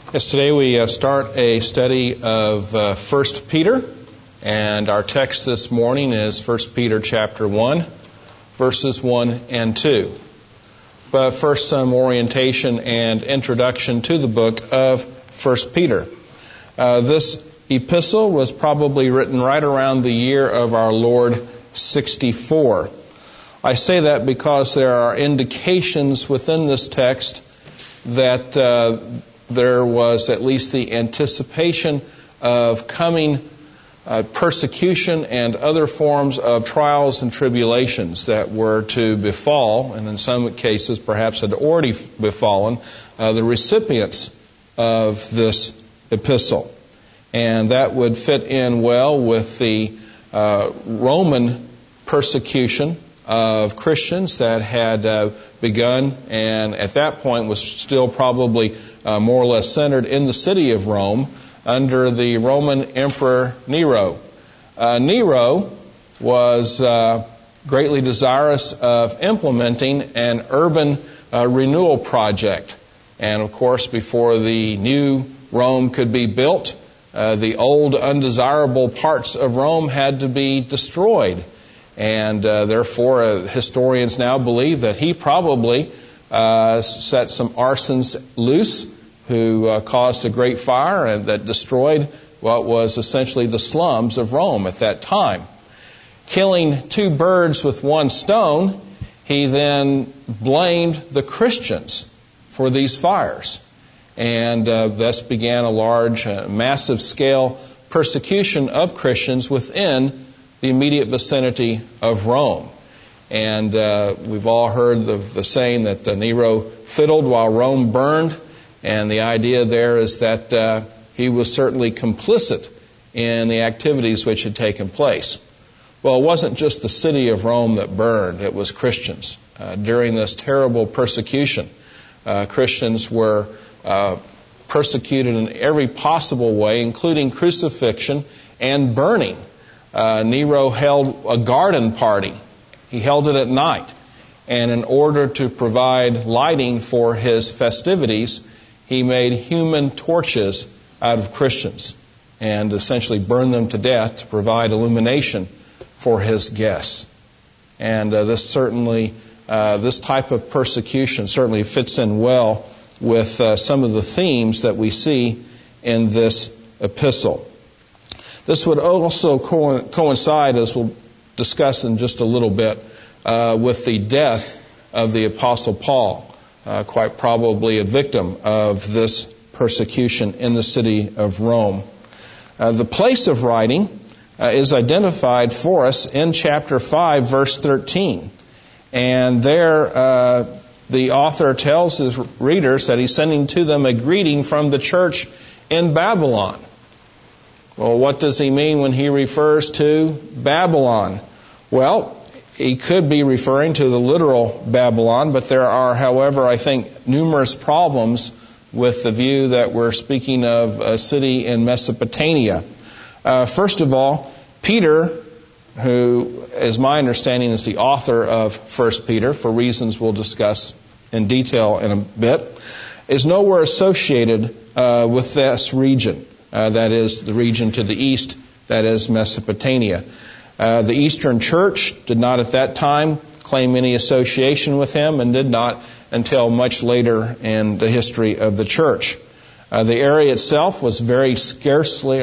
Yes, today we start a study of 1 Peter, and our text this morning is 1 Peter chapter 1, verses 1 and 2. But first, some orientation and introduction to the book of 1 Peter. This epistle was probably written right around the year of our Lord 64. I say that because there are indications within this text that there was at least the anticipation of coming persecution and other forms of trials and tribulations that were to befall, and in some cases perhaps had already befallen, the recipients of this epistle. And that would fit in well with the Roman persecution of Christians that had begun, and at that point was still probably more or less centered in the city of Rome under the Roman Emperor Nero. Nero was greatly desirous of implementing an urban renewal project. And of course, before the new Rome could be built, the old undesirable parts of Rome had to be destroyed. And therefore, historians now believe that he probably set some arsons loose who caused a great fire and that destroyed what was essentially the slums of Rome at that time. Killing two birds with one stone, he then blamed the Christians for these fires. And thus began a large, massive scale persecution of Christians within the immediate vicinity of Rome. And we've all heard the saying that Nero fiddled while Rome burned, and the idea there is that he was certainly complicit in the activities which had taken place. Well, it wasn't just the city of Rome that burned, it was Christians. During this terrible persecution, Christians were persecuted in every possible way, including crucifixion and burning. Nero held a garden party. He held it at night. And in order to provide lighting for his festivities, he made human torches out of Christians and essentially burned them to death to provide illumination for his guests. And this type of persecution certainly fits in well with some of the themes that we see in this epistle. This would also coincide, as we'll discuss in just a little bit, with the death of the Apostle Paul, quite probably a victim of this persecution in the city of Rome. The place of writing is identified for us in chapter 5, verse 13. And there the author tells his readers that he's sending to them a greeting from the church in Babylon. Well, what does he mean when he refers to Babylon? Well, he could be referring to the literal Babylon, but there are, however, I think, numerous problems with the view that we're speaking of a city in Mesopotamia. First of all, Peter, who, as my understanding, is the author of 1 Peter, for reasons we'll discuss in detail in a bit, is nowhere associated with this region. That is the region to the east, that is Mesopotamia. The Eastern Church did not at that time claim any association with him and did not until much later in the history of the church. The area itself was very sparsely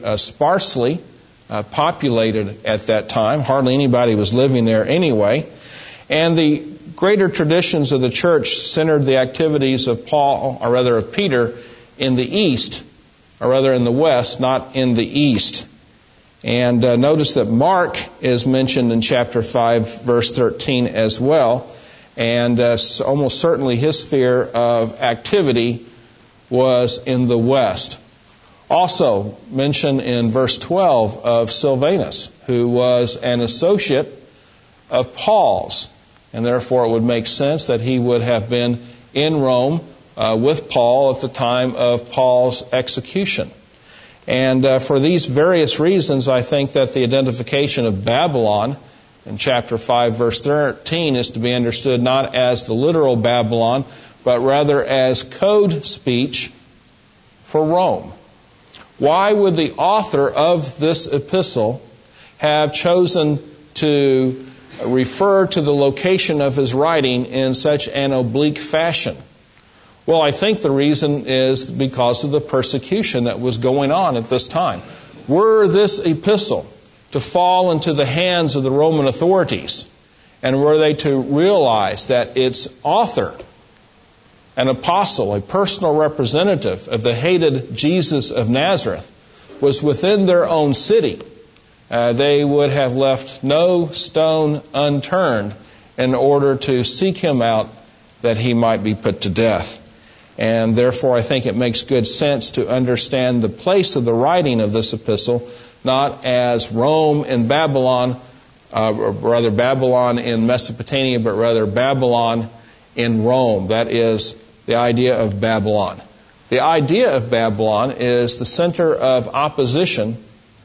populated at that time. Hardly anybody was living there anyway. And the greater traditions of the church centered the activities of of Peter in the east, or rather in the west, not in the east. And notice that Mark is mentioned in chapter 5, verse 13 as well. And almost certainly his sphere of activity was in the west. Also mentioned in verse 12 of Silvanus, who was an associate of Paul's. And therefore it would make sense that he would have been in Rome with Paul at the time of Paul's execution. And for these various reasons, I think that the identification of Babylon in chapter 5, verse 13 is to be understood not as the literal Babylon, but rather as code speech for Rome. Why would the author of this epistle have chosen to refer to the location of his writing in such an oblique fashion? Well, I think the reason is because of the persecution that was going on at this time. Were this epistle to fall into the hands of the Roman authorities, and were they to realize that its author, an apostle, a personal representative of the hated Jesus of Nazareth, was within their own city, they would have left no stone unturned in order to seek him out that he might be put to death. And therefore, I think it makes good sense to understand the place of the writing of this epistle, not as Rome and Babylon, or rather Babylon in Mesopotamia, but rather Babylon in Rome. That is the idea of Babylon. The idea of Babylon is the center of opposition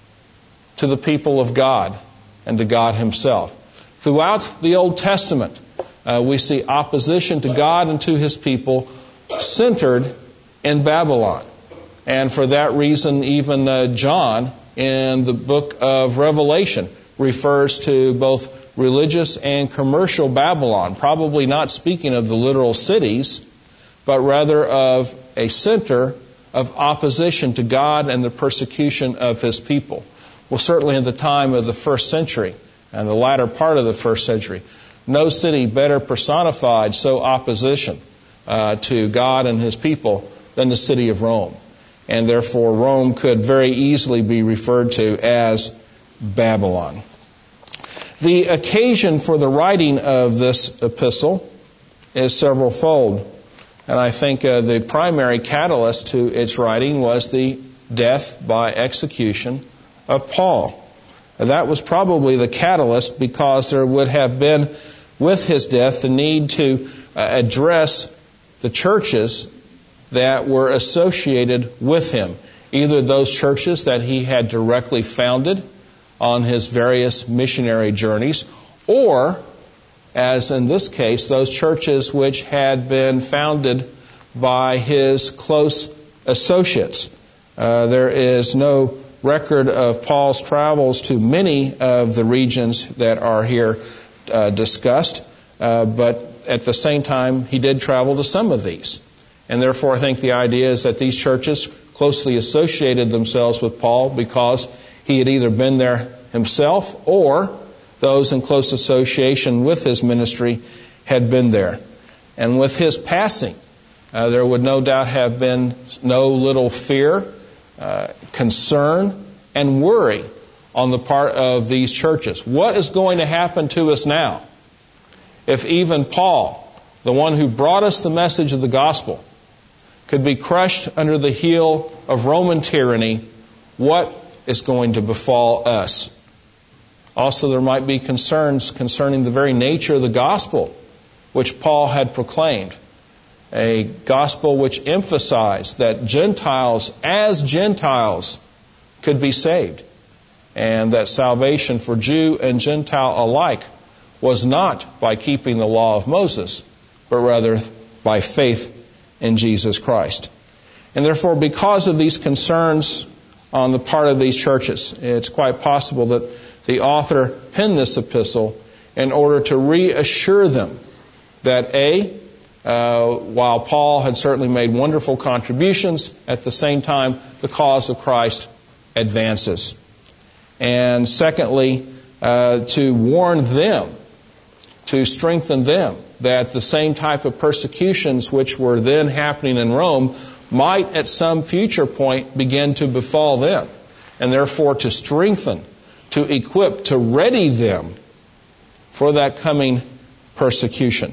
to the people of God and to God Himself. Throughout the Old Testament, we see opposition to God and to His people centered in Babylon. And for that reason, even John in the book of Revelation refers to both religious and commercial Babylon, probably not speaking of the literal cities, but rather of a center of opposition to God and the persecution of His people. Well, certainly in the time of the first century and the latter part of the first century, no city better personified so opposition to God and His people than the city of Rome. And therefore, Rome could very easily be referred to as Babylon. The occasion for the writing of this epistle is several-fold. And I think the primary catalyst to its writing was the death by execution of Paul. That was probably the catalyst because there would have been, with his death, the need to address the churches that were associated with him. Either those churches that he had directly founded on his various missionary journeys, or, as in this case, those churches which had been founded by his close associates. There is no record of Paul's travels to many of the regions that are here discussed, but at the same time, he did travel to some of these. And therefore, I think the idea is that these churches closely associated themselves with Paul because he had either been there himself or those in close association with his ministry had been there. And with his passing, there would no doubt have been no little fear, concern, and worry on the part of these churches. What is going to happen to us now if even Paul, the one who brought us the message of the gospel, could be crushed under the heel of Roman tyranny? What is going to befall us? Also, there might be concerns concerning the very nature of the gospel which Paul had proclaimed. A gospel which emphasized that Gentiles, as Gentiles, could be saved. And that salvation for Jew and Gentile alike was not by keeping the law of Moses, but rather by faith in Jesus Christ. And therefore, because of these concerns on the part of these churches, it's quite possible that the author penned this epistle in order to reassure them that while Paul had certainly made wonderful contributions, at the same time, the cause of Christ advances. And secondly, to warn them, to strengthen them, that the same type of persecutions which were then happening in Rome might at some future point begin to befall them. And therefore to strengthen, to equip, to ready them for that coming persecution.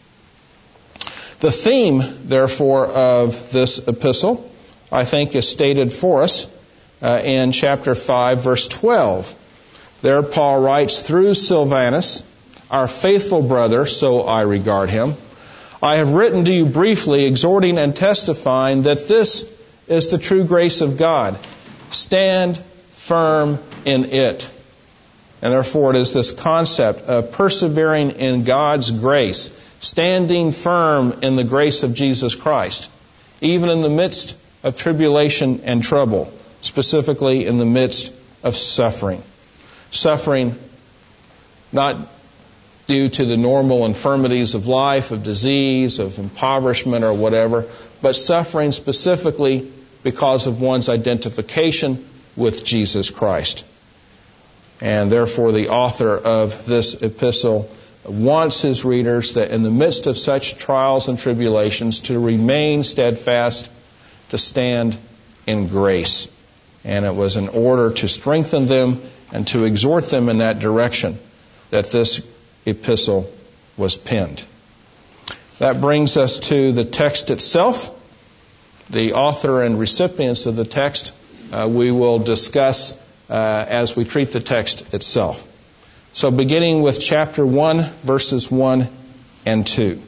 The theme, therefore, of this epistle, I think, is stated for us in chapter 5, verse 12. There Paul writes, "Through Silvanus, our faithful brother, so I regard him, I have written to you briefly, exhorting and testifying that this is the true grace of God. Stand firm in it." And therefore it is this concept of persevering in God's grace, standing firm in the grace of Jesus Christ, even in the midst of tribulation and trouble, specifically in the midst of suffering. Suffering not due to the normal infirmities of life, of disease, of impoverishment or whatever, but suffering specifically because of one's identification with Jesus Christ. And therefore the author of this epistle wants his readers that in the midst of such trials and tribulations to remain steadfast, to stand in grace. And it was in order to strengthen them and to exhort them in that direction that this epistle was penned. That brings us to the text itself. The author and recipients of the text we will discuss as we treat the text itself. So beginning with chapter 1, verses 1 and 2.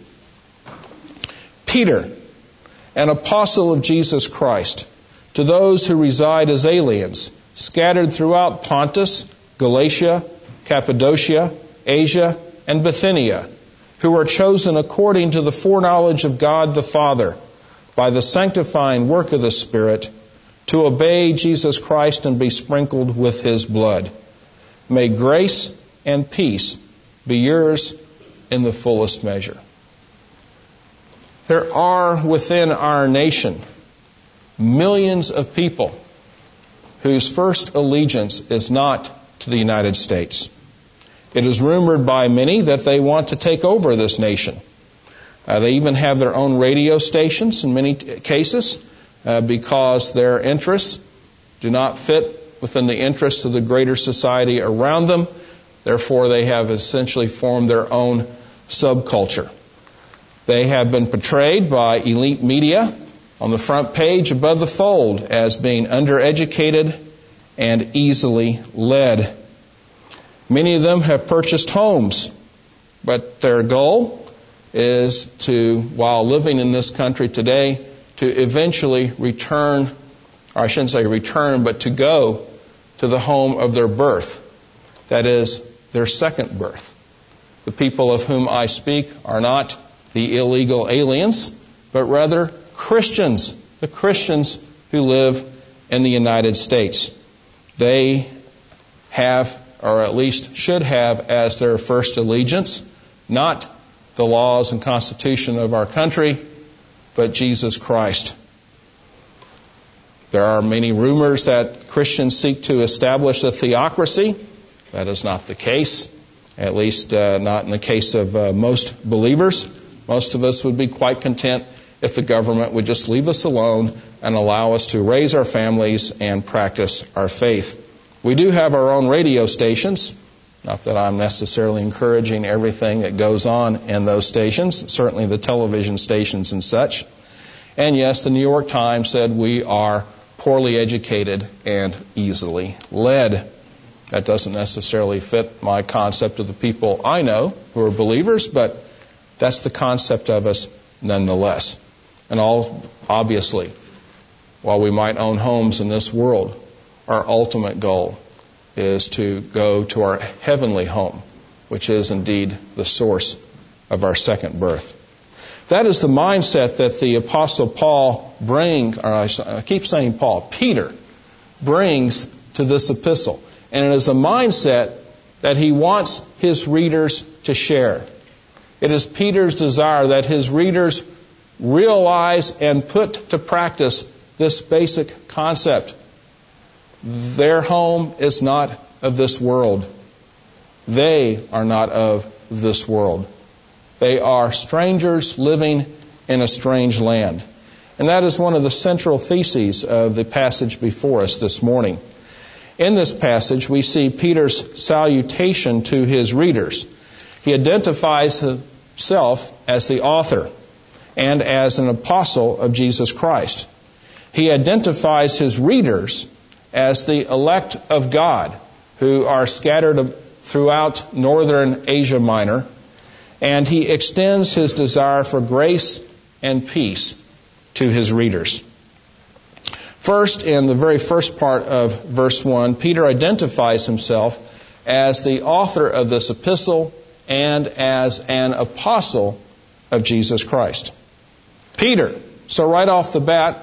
Peter, an apostle of Jesus Christ, to those who reside as aliens, scattered throughout Pontus, Galatia, Cappadocia, Asia, and Bithynia, who are chosen according to the foreknowledge of God the Father, by the sanctifying work of the Spirit, to obey Jesus Christ and be sprinkled with His blood. May grace and peace be yours in the fullest measure. There are within our nation millions of people whose first allegiance is not to the United States. It is rumored by many that they want to take over this nation. They even have their own radio stations in many cases because their interests do not fit within the interests of the greater society around them. Therefore, they have essentially formed their own subculture. They have been portrayed by elite media on the front page above the fold as being undereducated and easily led. Many of them have purchased homes, but their goal is to, while living in this country today, to eventually return, or I shouldn't say return, but to go to the home of their birth. That is, their second birth. The people of whom I speak are not the illegal aliens, but rather Christians, the Christians who live in the United States. They have, or at least should have, as their first allegiance, not the laws and constitution of our country, but Jesus Christ. There are many rumors that Christians seek to establish a theocracy. That is not the case, at least not in the case of most believers. Most of us would be quite content if the government would just leave us alone and allow us to raise our families and practice our faith. We do have our own radio stations. Not that I'm necessarily encouraging everything that goes on in those stations, certainly the television stations and such. And yes, the New York Times said we are poorly educated and easily led. That doesn't necessarily fit my concept of the people I know who are believers, but that's the concept of us nonetheless. And obviously, while we might own homes in this world, our ultimate goal is to go to our heavenly home, which is indeed the source of our second birth. That is the mindset that the Apostle Paul Peter brings to this epistle. And it is a mindset that he wants his readers to share. It is Peter's desire that his readers realize and put to practice this basic concept. Their home is not of this world. They are not of this world. They are strangers living in a strange land. And that is one of the central theses of the passage before us this morning. In this passage, we see Peter's salutation to his readers. He identifies himself as the author and as an apostle of Jesus Christ. He identifies his readers as the elect of God who are scattered throughout northern Asia Minor, and he extends his desire for grace and peace to his readers. First, in the very first part of verse 1, Peter identifies himself as the author of this epistle and as an apostle of Jesus Christ. Peter. So right off the bat,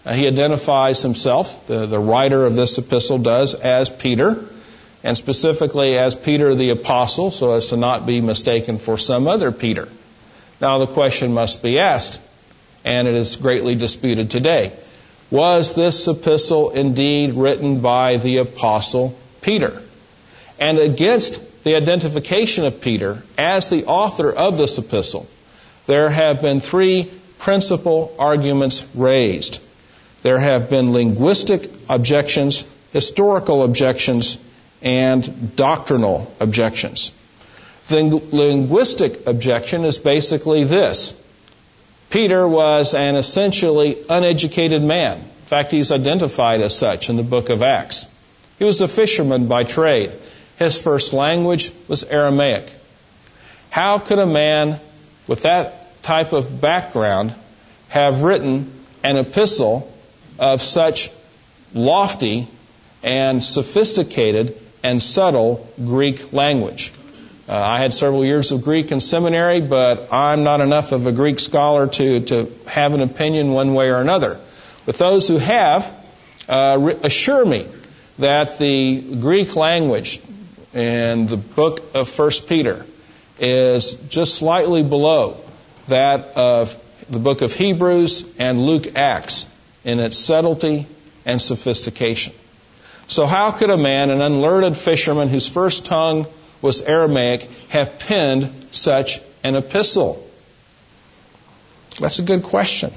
He identifies himself, the writer of this epistle does, as Peter, and specifically as Peter the Apostle, so as to not be mistaken for some other Peter. Now the question must be asked, and it is greatly disputed today. Was this epistle indeed written by the Apostle Peter? And against the identification of Peter as the author of this epistle, there have been three principal arguments raised. There have been linguistic objections, historical objections, and doctrinal objections. The linguistic objection is basically this. Peter was an essentially uneducated man. In fact, he's identified as such in the book of Acts. He was a fisherman by trade. His first language was Aramaic. How could a man with that type of background have written an epistle of such lofty and sophisticated and subtle Greek language? I had several years of Greek in seminary, but I'm not enough of a Greek scholar to have an opinion one way or another. But those who have assure me that the Greek language in the book of 1 Peter is just slightly below that of the book of Hebrews and Luke Acts in its subtlety and sophistication. So how could a man, an unlearned fisherman whose first tongue was Aramaic, have penned such an epistle? That's a good question.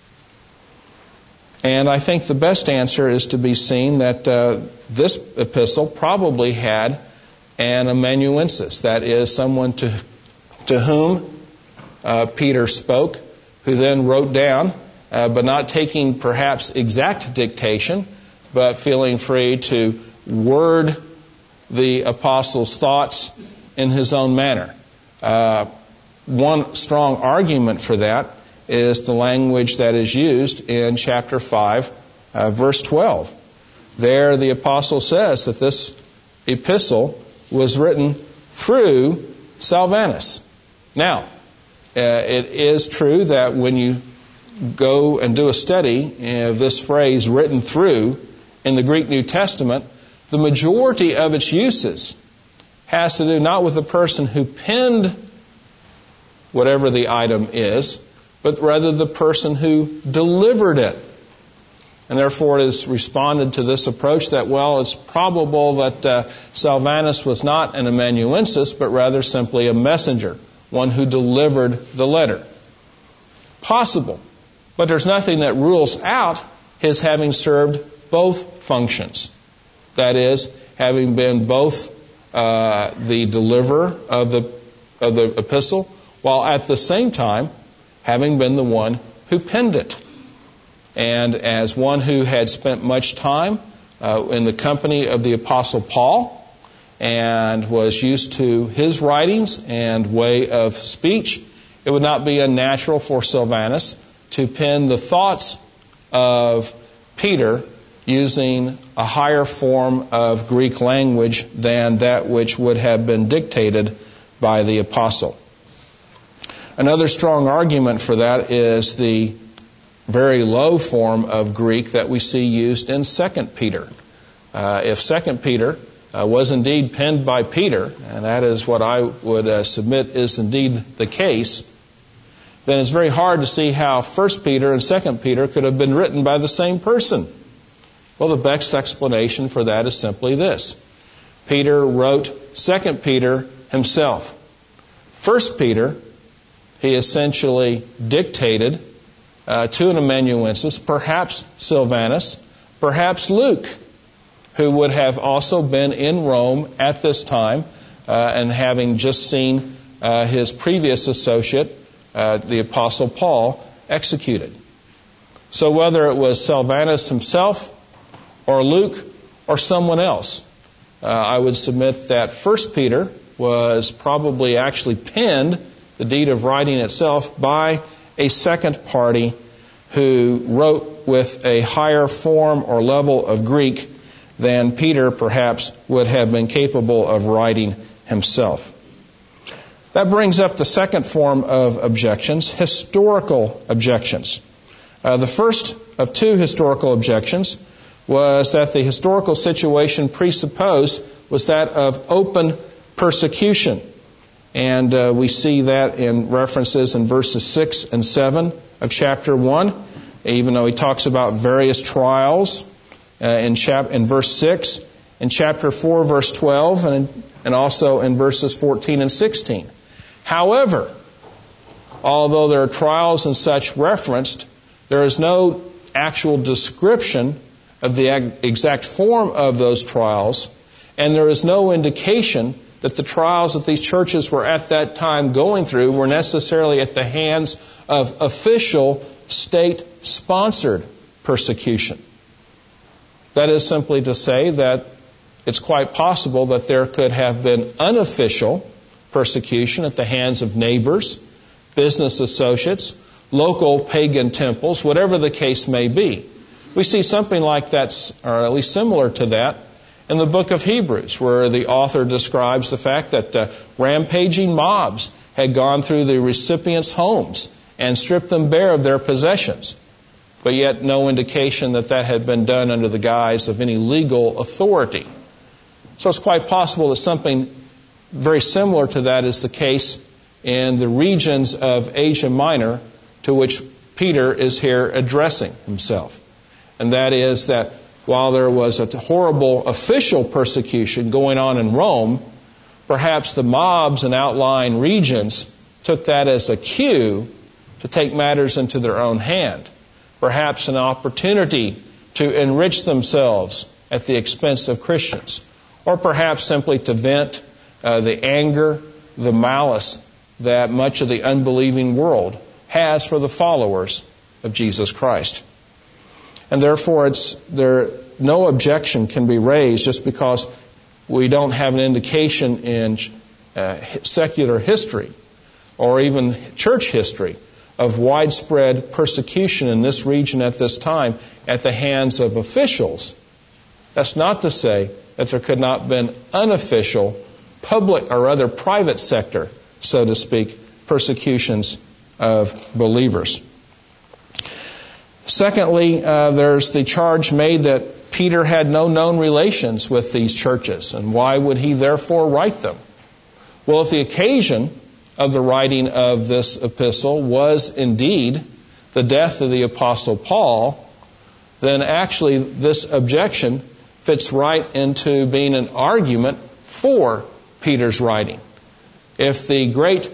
And I think the best answer is to be seen that this epistle probably had an amanuensis, that is, someone to whom Peter spoke, who then wrote down, but not taking perhaps exact dictation, but feeling free to word the apostle's thoughts in his own manner. One strong argument for that is the language that is used in chapter 5, verse 12. There the apostle says that this epistle was written through Silvanus. Now, it is true that when you go and do a study of this phrase, written through, in the Greek New Testament, the majority of its uses has to do not with the person who penned whatever the item is, but rather the person who delivered it. And therefore it is responded to this approach that, well, it's probable that Silvanus was not an amanuensis, but rather simply a messenger, one who delivered the letter. Possible. But there's nothing that rules out his having served both functions. That is, having been both the deliverer of the epistle, while at the same time having been the one who penned it. And as one who had spent much time in the company of the Apostle Paul and was used to his writings and way of speech, it would not be unnatural for Silvanus to pen the thoughts of Peter using a higher form of Greek language than that which would have been dictated by the apostle. Another strong argument for that is the very low form of Greek that we see used in 2 Peter. If 2 Peter was indeed penned by Peter, and that is what I would submit is indeed the case, then it's very hard to see how 1 Peter and 2 Peter could have been written by the same person. Well, the best explanation for that is simply this. Peter wrote 2 Peter himself. 1 Peter, he essentially dictated to an amanuensis, perhaps Silvanus, perhaps Luke, who would have also been in Rome at this time and having just seen his previous associate, the Apostle Paul, executed. So whether it was Silvanus himself or Luke or someone else, I would submit that 1 Peter was probably actually penned, the deed of writing itself, by a second party who wrote with a higher form or level of Greek than Peter perhaps would have been capable of writing himself. That brings up the second form of objections, historical objections. The first of two historical objections was that the historical situation presupposed was that of open persecution. And we see that in references in verses 6 and 7 of chapter 1, even though he talks about various trials in verse 6, in chapter 4, verse 12, and also in verses 14 and 16. However, although there are trials and such referenced, there is no actual description of the exact form of those trials, and there is no indication that the trials that these churches were at that time going through were necessarily at the hands of official state-sponsored persecution. That is simply to say that it's quite possible that there could have been unofficial persecution at the hands of neighbors, business associates, local pagan temples, whatever the case may be. We see something like that, or at least similar to that, in the book of Hebrews, where the author describes the fact that rampaging mobs had gone through the recipients' homes and stripped them bare of their possessions, but yet no indication that that had been done under the guise of any legal authority. So it's quite possible that something very similar to that is the case in the regions of Asia Minor to which Peter is here addressing himself. And that is that while there was a horrible official persecution going on in Rome, perhaps the mobs in outlying regions took that as a cue to take matters into their own hand. Perhaps an opportunity to enrich themselves at the expense of Christians. Or perhaps simply to vent the anger, the malice that much of the unbelieving world has for the followers of Jesus Christ. And therefore, no objection can be raised just because we don't have an indication in secular history or even church history of widespread persecution in this region at this time at the hands of officials. That's not to say that there could not have been unofficial, public or other private sector, so to speak, persecutions of believers. Secondly, there's the charge made that Peter had no known relations with these churches, and why would he therefore write them? Well, if the occasion of the writing of this epistle was indeed the death of the Apostle Paul, then actually this objection fits right into being an argument for Peter's writing. If the great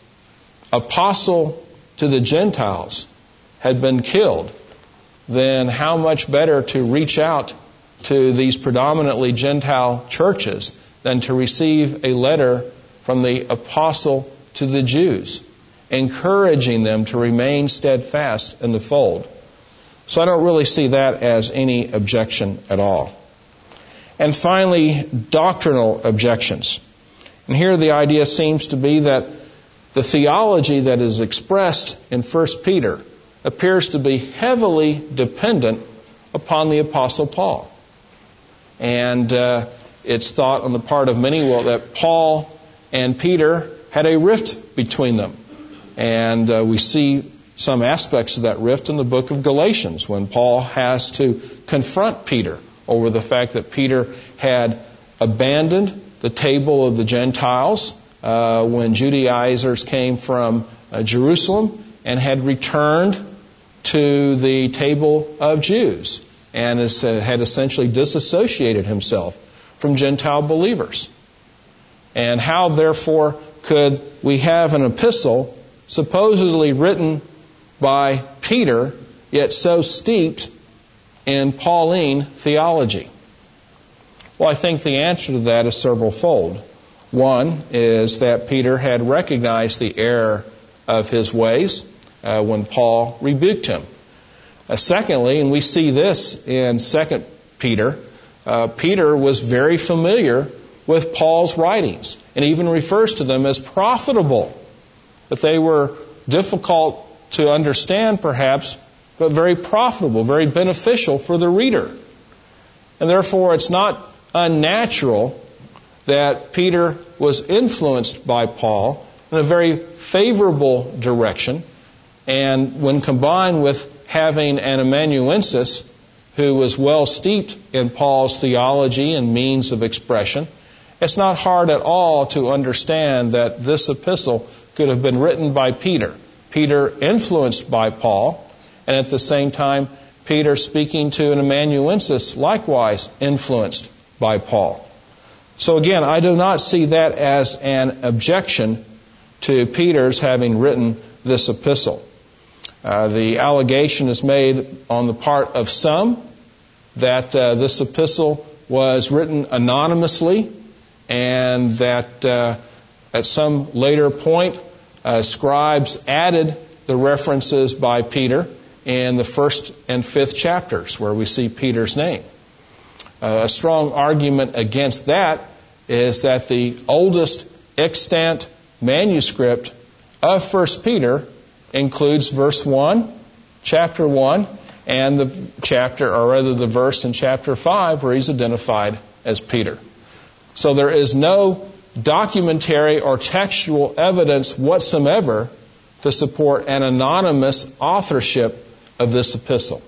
apostle to the Gentiles had been killed, then how much better to reach out to these predominantly Gentile churches than to receive a letter from the apostle to the Jews, encouraging them to remain steadfast in the fold. So I don't really see that as any objection at all. And finally, doctrinal objections. And here the idea seems to be that the theology that is expressed in 1 Peter appears to be heavily dependent upon the Apostle Paul. And it's thought on the part of many that Paul and Peter had a rift between them. And we see some aspects of that rift in the book of Galatians when Paul has to confront Peter over the fact that Peter had abandoned the table of the Gentiles when Judaizers came from Jerusalem and had returned to the table of Jews and had essentially disassociated himself from Gentile believers. And how, therefore, could we have an epistle supposedly written by Peter, yet so steeped in Pauline theology? Well, I think the answer to that is severalfold. One is that Peter had recognized the error of his ways when Paul rebuked him. Secondly, and we see this in 2 Peter, Peter was very familiar with Paul's writings and even refers to them as profitable. That they were difficult to understand perhaps, but very profitable, very beneficial for the reader. And therefore it's not unnatural that Peter was influenced by Paul in a very favorable direction. And when combined with having an amanuensis who was well steeped in Paul's theology and means of expression, it's not hard at all to understand that this epistle could have been written by Peter. Peter influenced by Paul, and at the same time, Peter speaking to an amanuensis likewise influenced by Paul. So again, I do not see that as an objection to Peter's having written this epistle. The allegation is made on the part of some that this epistle was written anonymously, and that at some later point, scribes added the references by Peter in the 1st and 5th chapters where we see Peter's name. A strong argument against that is that the oldest extant manuscript of 1 Peter includes verse 1, chapter 1, and the verse in chapter 5 where he's identified as Peter. So there is no documentary or textual evidence whatsoever to support an anonymous authorship of this epistle.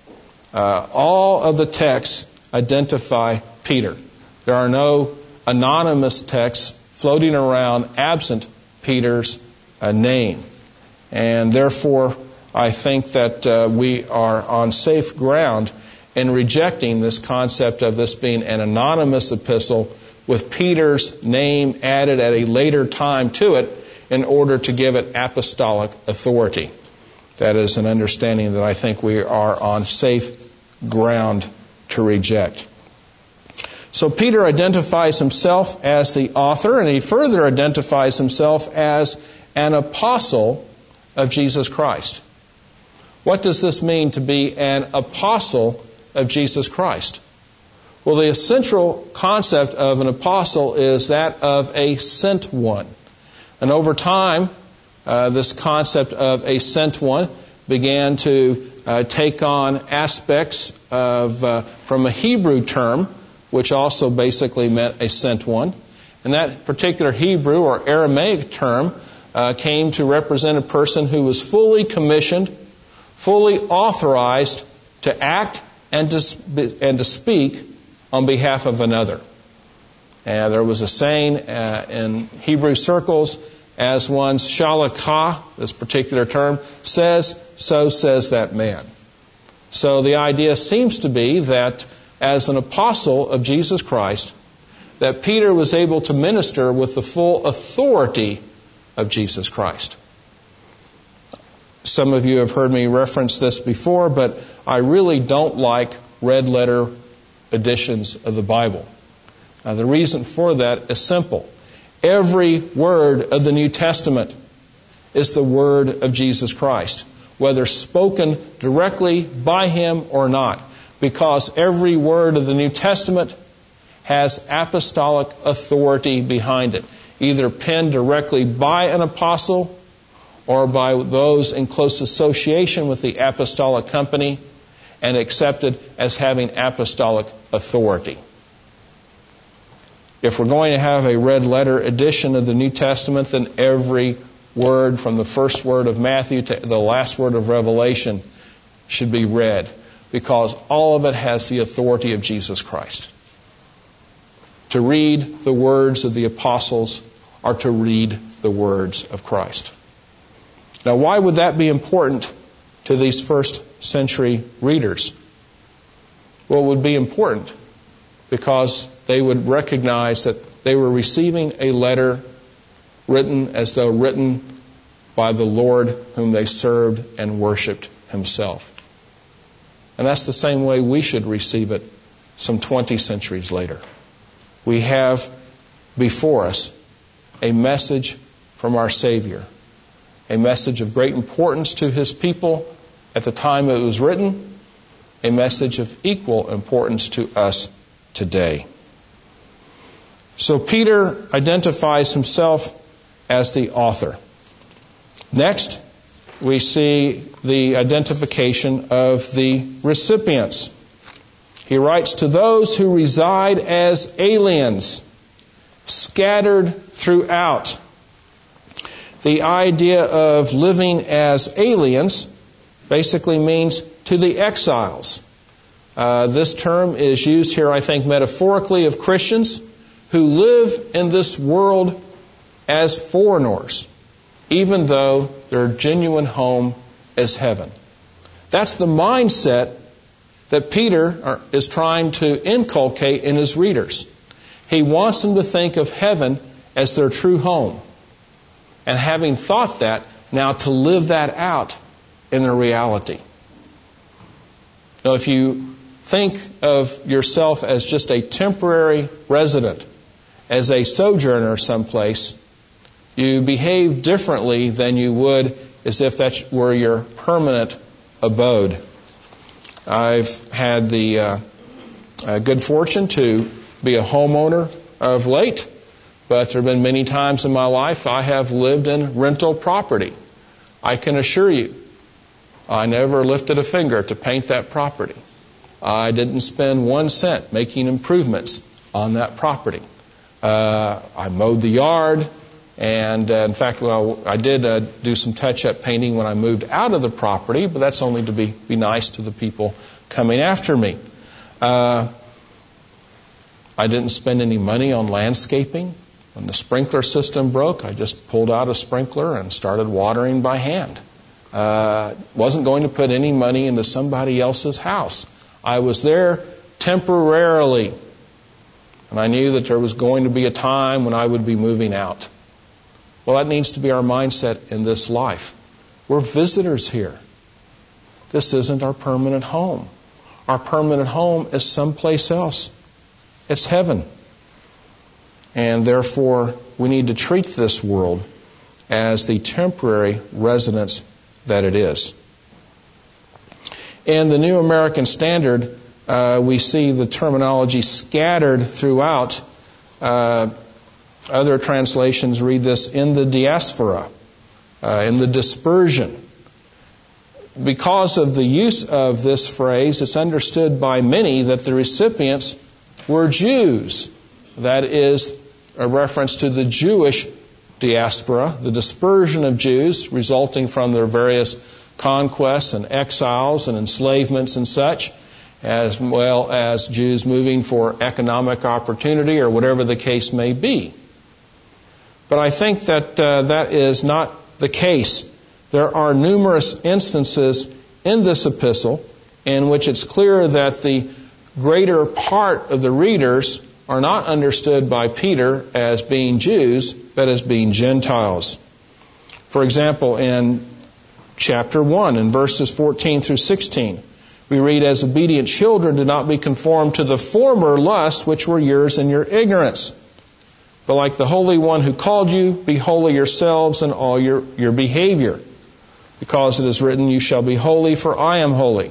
All of the texts identify Peter. There are no anonymous texts floating around absent Peter's name. And therefore, I think that we are on safe ground in rejecting this concept of this being an anonymous epistle with Peter's name added at a later time to it in order to give it apostolic authority. That is an understanding that I think we are on safe ground to reject. So Peter identifies himself as the author, and he further identifies himself as an apostle of Jesus Christ. What does this mean to be an apostle of Jesus Christ? Well, the essential concept of an apostle is that of a sent one. And over time, this concept of a sent one began to take on aspects of from a Hebrew term, which also basically meant a sent one. And that particular Hebrew or Aramaic term came to represent a person who was fully commissioned, fully authorized to act and to speak on behalf of another. And there was a saying in Hebrew circles, as one's shalakah, this particular term, says, so says that man. So the idea seems to be that as an apostle of Jesus Christ, that Peter was able to minister with the full authority of Jesus Christ. Some of you have heard me reference this before, but I really don't like red letter editions of the Bible. The reason for that is simple. Every word of the New Testament is the word of Jesus Christ, whether spoken directly by him or not, because every word of the New Testament has apostolic authority behind it, either penned directly by an apostle or by those in close association with the apostolic company and accepted as having apostolic authority. If we're going to have a red letter edition of the New Testament, then every word from the first word of Matthew to the last word of Revelation should be read, because all of it has the authority of Jesus Christ. To read the words of the apostles are to read the words of Christ. Now, why would that be important to these first century readers? Well, it would be important because they would recognize that they were receiving a letter written as though written by the Lord whom they served and worshiped himself. And that's the same way we should receive it some 20 centuries later. We have before us a message from our Savior, a message of great importance to his people at the time it was written, a message of equal importance to us today. So Peter identifies himself as the author. Next, we see the identification of the recipients. He writes, to those who reside as aliens, scattered throughout. The idea of living as aliens basically means to the exiles. This term is used here, I think, metaphorically of Christians who live in this world as foreigners, even though their genuine home is heaven. That's the mindset that Peter is trying to inculcate in his readers. He wants them to think of heaven as their true home. And having thought that, now to live that out in their reality. Now, if you think of yourself as just a temporary resident, as a sojourner someplace, you behave differently than you would as if that were your permanent abode. I've had the good fortune to be a homeowner of late, but there have been many times in my life I have lived in rental property. I can assure you, I never lifted a finger to paint that property. I didn't spend 1 cent making improvements on that property. I mowed the yard, and in fact, I did do some touch-up painting when I moved out of the property, but that's only to be nice to the people coming after me. I didn't spend any money on landscaping. When the sprinkler system broke, I just pulled out a sprinkler and started watering by hand. Wasn't going to put any money into somebody else's house. I was there temporarily, and I knew that there was going to be a time when I would be moving out. Well, that needs to be our mindset in this life. We're visitors here. This isn't our permanent home. Our permanent home is someplace else. It's heaven. And therefore, we need to treat this world as the temporary residence that it is. In the New American Standard, we see the terminology scattered throughout. Other translations read this in the diaspora, in the dispersion. Because of the use of this phrase, it's understood by many that the recipients were Jews. That is a reference to the Jewish diaspora, the dispersion of Jews resulting from their various conquests and exiles and enslavements and such, as well as Jews moving for economic opportunity or whatever the case may be. But I think that that is not the case. There are numerous instances in this epistle in which it's clear that the greater part of the readers are not understood by Peter as being Jews, but as being Gentiles. For example, in chapter 1, in verses 14 through 16, we read, "As obedient children, do not be conformed to the former lusts which were yours in your ignorance. But like the Holy One who called you, be holy yourselves in all your behavior. Because it is written, you shall be holy, for I am holy."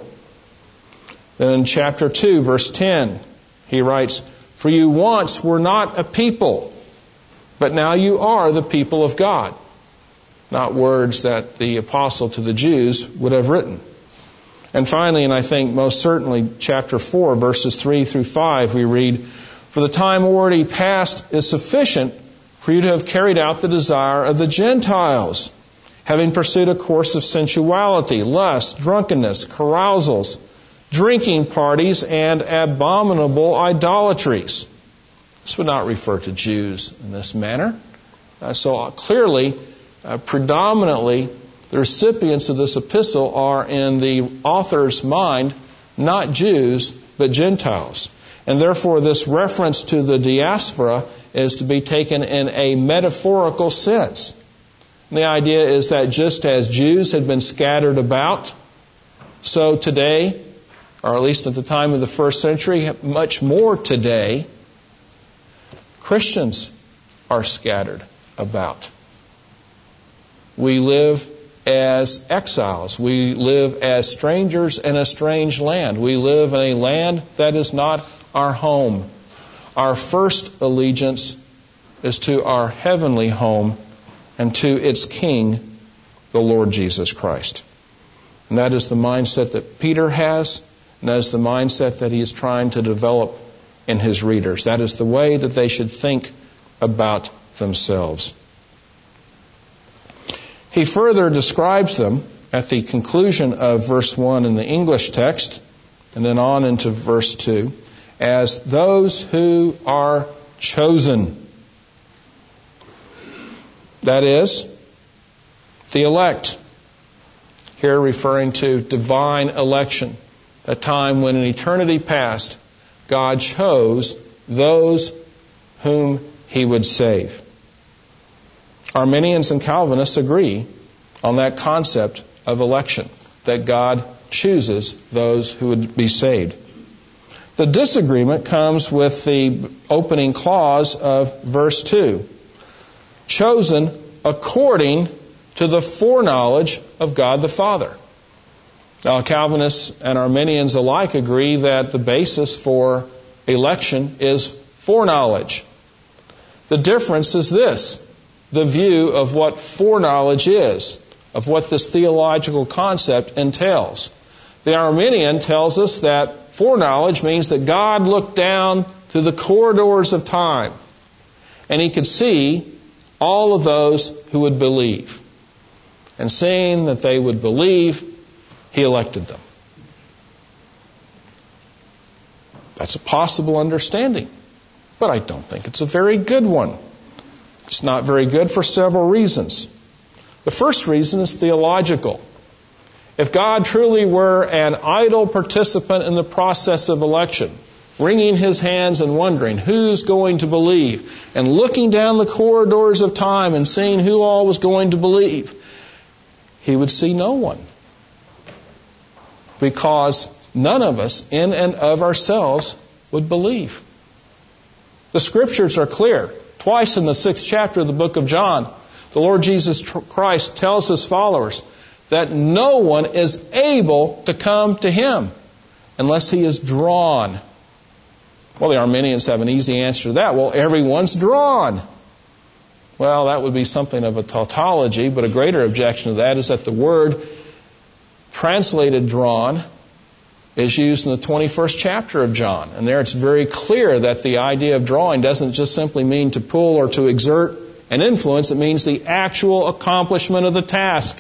Then in chapter 2, verse 10, he writes, "For you once were not a people, but now you are the people of God." Not words that the apostle to the Jews would have written. And finally, and I think most certainly, chapter 4, verses 3 through 5, we read, "For the time already past is sufficient for you to have carried out the desire of the Gentiles, having pursued a course of sensuality, lust, drunkenness, carousals, drinking parties, and abominable idolatries." This would not refer to Jews in this manner. So clearly, predominantly, the recipients of this epistle are, in the author's mind, not Jews, but Gentiles. And therefore, this reference to the diaspora is to be taken in a metaphorical sense. And the idea is that just as Jews had been scattered about, so today, or at least at the time of the first century, much more today, Christians are scattered about. We live as exiles. We live as strangers in a strange land. We live in a land that is not our home. Our first allegiance is to our heavenly home and to its King, the Lord Jesus Christ. And that is the mindset that Peter has, and that is the mindset that he is trying to develop in his readers. That is the way that they should think about themselves. He further describes them at the conclusion of verse 1 in the English text, and then on into verse 2, as those who are chosen. That is, the elect. Here referring to divine election, a time when in eternity past, God chose those whom He would save. Arminians and Calvinists agree on that concept of election, that God chooses those who would be saved. The disagreement comes with the opening clause of verse 2. Chosen according to the foreknowledge of God the Father. Now, Calvinists and Arminians alike agree that the basis for election is foreknowledge. The difference is this, the view of what foreknowledge is, of what this theological concept entails. The Arminian tells us that foreknowledge means that God looked down through the corridors of time and He could see all of those who would believe. And seeing that they would believe, He elected them. That's a possible understanding, but I don't think it's a very good one. It's not very good for several reasons. The first reason is theological. If God truly were an idle participant in the process of election, wringing His hands and wondering who's going to believe, and looking down the corridors of time and seeing who all was going to believe, He would see no one. Because none of us, in and of ourselves, would believe. The Scriptures are clear. Twice in the 6th chapter of the book of John, the Lord Jesus Christ tells His followers that no one is able to come to Him unless he is drawn. Well, the Arminians have an easy answer to that. Well, everyone's drawn. Well, that would be something of a tautology, but a greater objection to that is that the word translated drawn is used in the 21st chapter of John. And there it's very clear that the idea of drawing doesn't just simply mean to pull or to exert an influence. It means the actual accomplishment of the task.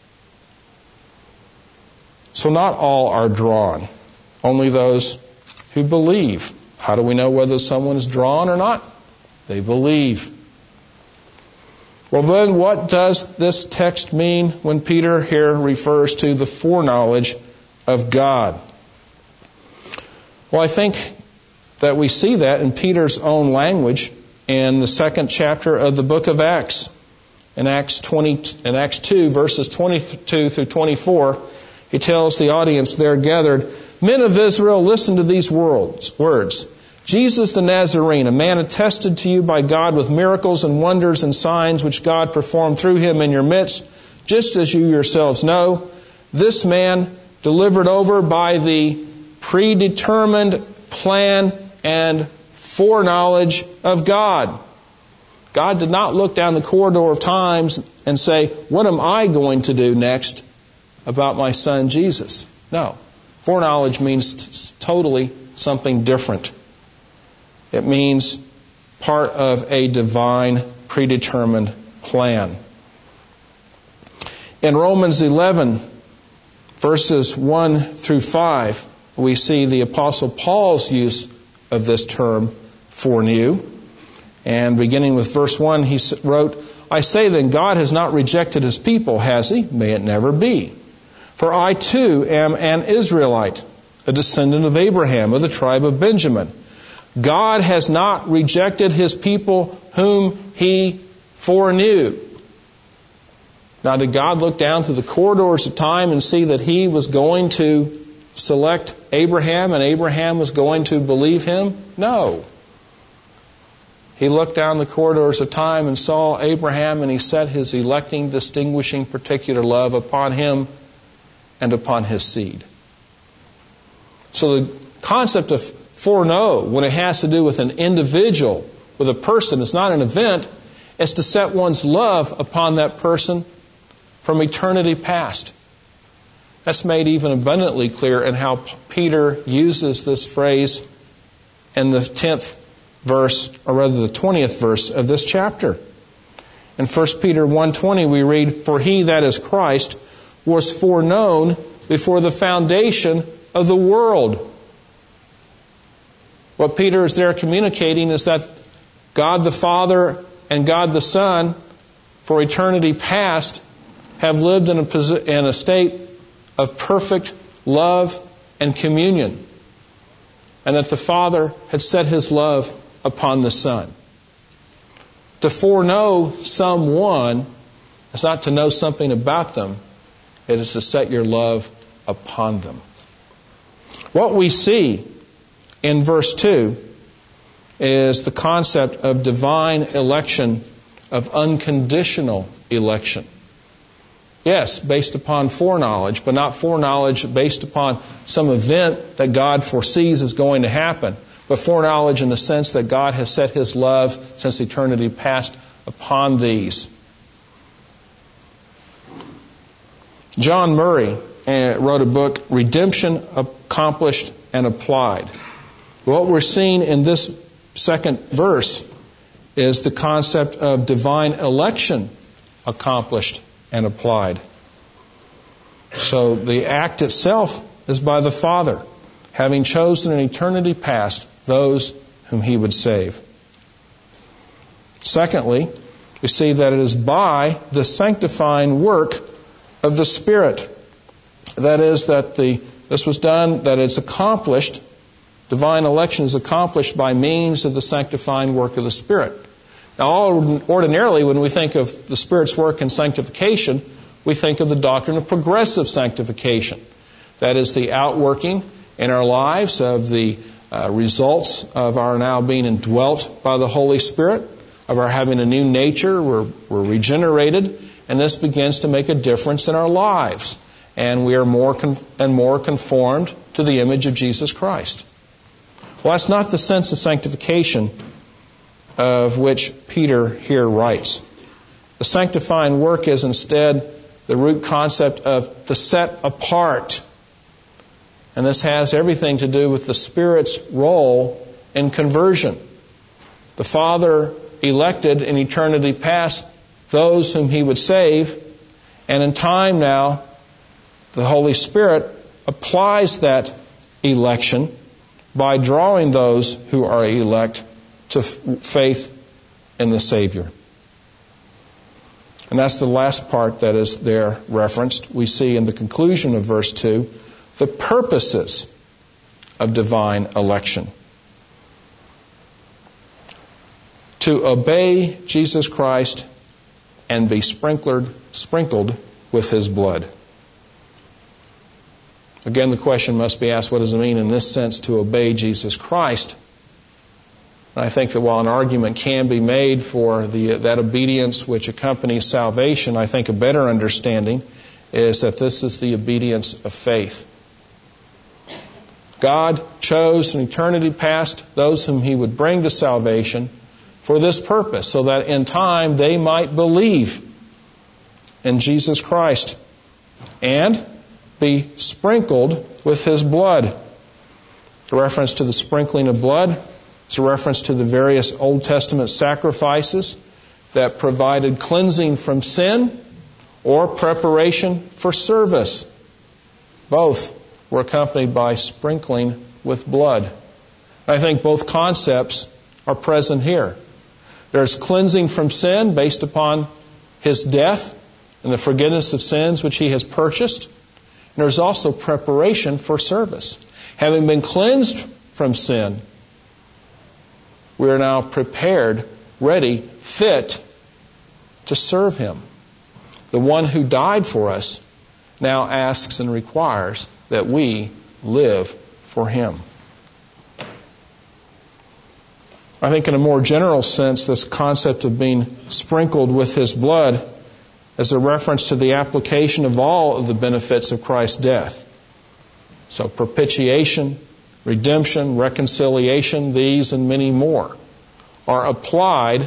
So not all are drawn, only those who believe. How do we know whether someone is drawn or not? They believe. Well, then what does this text mean when Peter here refers to the foreknowledge of God? Well, I think that we see that in Peter's own language in the 2nd chapter of the book of Acts. In Acts 2, verses 22 through 24, he tells the audience there gathered, "Men of Israel, listen to these words. Jesus the Nazarene, a man attested to you by God with miracles and wonders and signs which God performed through Him in your midst, just as you yourselves know. This man delivered over by the predetermined plan and foreknowledge of God." God did not look down the corridor of times and say, what am I going to do next about my son Jesus? No. Foreknowledge means totally something different. It means part of a divine predetermined plan. In Romans 11, verses 1 through 5, we see the Apostle Paul's use of this term, foreknew. And beginning with verse 1, he wrote, "I say then, God has not rejected His people, has He? May it never be. For I too am an Israelite, a descendant of Abraham, of the tribe of Benjamin. God has not rejected His people whom He foreknew." Now, did God look down through the corridors of time and see that He was going to select Abraham and Abraham was going to believe Him? No. He looked down the corridors of time and saw Abraham, and He set His electing, distinguishing, particular love upon him and upon his seed. So the concept of foreknow, when it has to do with an individual, with a person, it's not an event, it's to set one's love upon that person from eternity past. That's made even abundantly clear in how Peter uses this phrase in the 10th verse, or rather the 20th verse of this chapter. In 1 Peter 1:20 we read, "For He, that is Christ, was foreknown before the foundation of the world. What Peter is there communicating is that God the Father and God the Son, for eternity past, have lived in a state of perfect love and communion, and that the Father had set His love upon the Son. To foreknow someone is not to know something about them. It is to set your love upon them. What we see in verse 2 is the concept of divine election, of unconditional election. Yes, based upon foreknowledge, but not foreknowledge based upon some event that God foresees is going to happen, but foreknowledge in the sense that God has set His love since eternity past upon these. John Murray wrote a book, Redemption Accomplished and Applied. What we're seeing in this second verse is the concept of divine election accomplished and applied. So the act itself is by the Father, having chosen in eternity past those whom He would save. Secondly, we see that it is by the sanctifying work of the Spirit. That is, that this was done, that it's accomplished. Divine election is accomplished by means of the sanctifying work of the Spirit. Now, ordinarily, when we think of the Spirit's work in sanctification, we think of the doctrine of progressive sanctification. That is the outworking in our lives of the results of our now being indwelt by the Holy Spirit, of our having a new nature, we're regenerated, and this begins to make a difference in our lives. And we are more and more conformed to the image of Jesus Christ. Well, that's not the sense of sanctification of which Peter here writes. The sanctifying work is instead the root concept of to set apart. And this has everything to do with the Spirit's role in conversion. The Father elected in eternity past those whom He would save, and in time now, the Holy Spirit applies that election by drawing those who are elect to faith in the Savior. And that's the last part that is there referenced. We see in the conclusion of verse 2 the purposes of divine election. To obey Jesus Christ and be sprinkled with His blood. Again, the question must be asked, what does it mean in this sense to obey Jesus Christ? And I think that while an argument can be made for that obedience which accompanies salvation, I think a better understanding is that this is the obedience of faith. God chose in eternity past those whom He would bring to salvation for this purpose, so that in time they might believe in Jesus Christ and be sprinkled with His blood. The reference to the sprinkling of blood is a reference to the various Old Testament sacrifices that provided cleansing from sin or preparation for service. Both were accompanied by sprinkling with blood. I think both concepts are present here. There's cleansing from sin based upon His death and the forgiveness of sins which He has purchased. And there's also preparation for service. Having been cleansed from sin, we are now prepared, ready, fit to serve Him. The one who died for us now asks and requires that we live for Him. I think in a more general sense, this concept of being sprinkled with His blood is a reference to the application of all of the benefits of Christ's death. So propitiation, redemption, reconciliation, these and many more are applied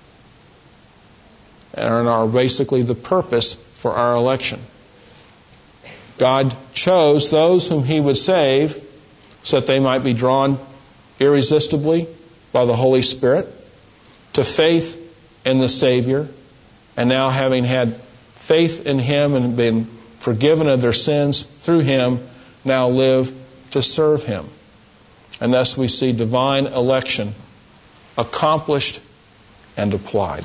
and are basically the purpose for our election. God chose those whom He would save so that they might be drawn irresistibly by the Holy Spirit to faith in the Savior, and now having had faith in Him and been forgiven of their sins through Him, now live to serve Him. And thus we see divine election accomplished and applied.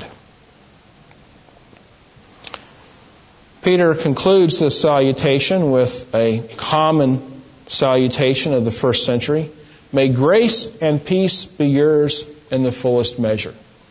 Peter concludes this salutation with a common salutation of the first century. May grace and peace be yours in the fullest measure.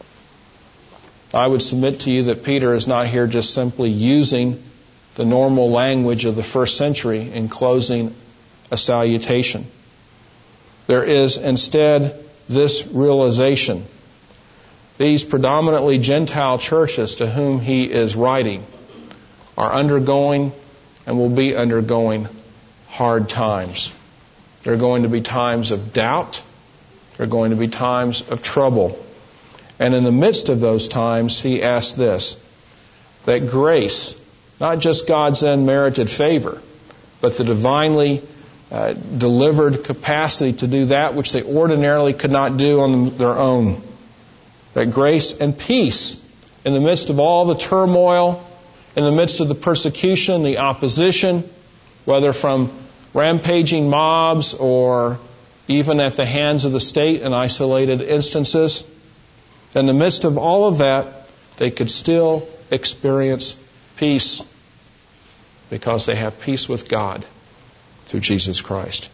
I would submit to you that Peter is not here just simply using the normal language of the first century in closing a salutation. There is instead this realization. These predominantly Gentile churches to whom he is writing are undergoing and will be undergoing hard times. There are going to be times of doubt. There are going to be times of trouble. And in the midst of those times, he asks this, that grace, not just God's unmerited favor, but the divinely delivered capacity to do that which they ordinarily could not do on their own, that grace and peace in the midst of all the turmoil, in the midst of the persecution, the opposition, whether from rampaging mobs or even at the hands of the state in isolated instances, in the midst of all of that, they could still experience peace because they have peace with God through Jesus Christ.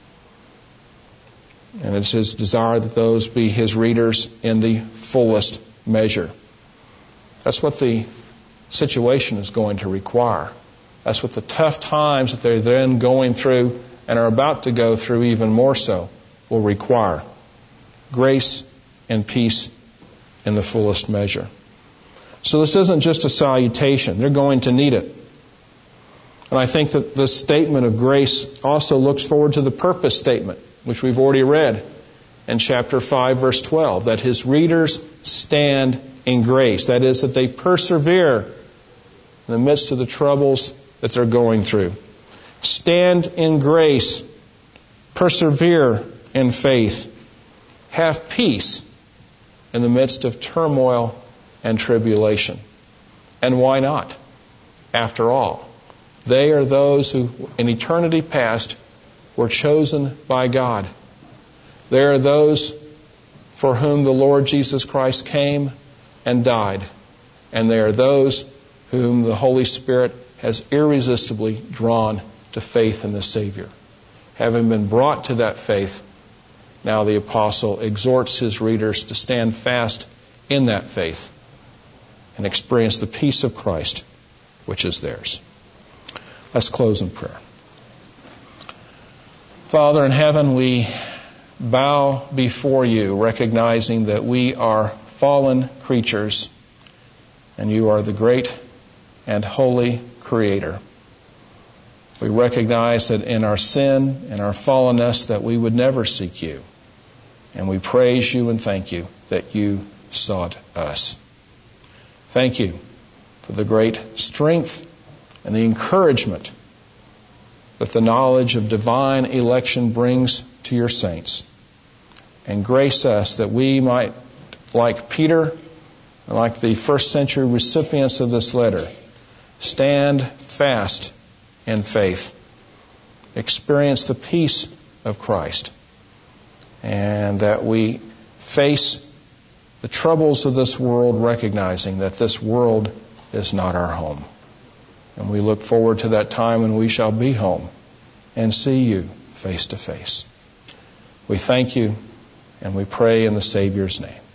And it's his desire that those be his readers in the fullest measure. That's what the situation is going to require. That's what the tough times that they're then going through and are about to go through even more so will require. Grace and peace in the fullest measure. So this isn't just a salutation. They're going to need it. And I think that this statement of grace also looks forward to the purpose statement, which we've already read in chapter 5, verse 12, that his readers stand in grace. That is, that they persevere in the midst of the troubles that they're going through. Stand in grace. Persevere in faith. Have peace in the midst of turmoil and tribulation. And why not? After all, they are those who in eternity past were chosen by God. They are those for whom the Lord Jesus Christ came and died. And they are those whom the Holy Spirit has irresistibly drawn to faith in the Savior. Having been brought to that faith, now the apostle exhorts his readers to stand fast in that faith and experience the peace of Christ, which is theirs. Let's close in prayer. Father in heaven, we bow before you, recognizing that we are fallen creatures, and you are the great and holy Creator. We recognize that in our sin and our fallenness that we would never seek you. And we praise you and thank you that you sought us. Thank you for the great strength and the encouragement that the knowledge of divine election brings to your saints. And grace us that we might, like Peter and like the first century recipients of this letter, stand fast in faith, experience the peace of Christ, and that we face the troubles of this world recognizing that this world is not our home. And we look forward to that time when we shall be home and see you face to face. We thank you and we pray in the Savior's name.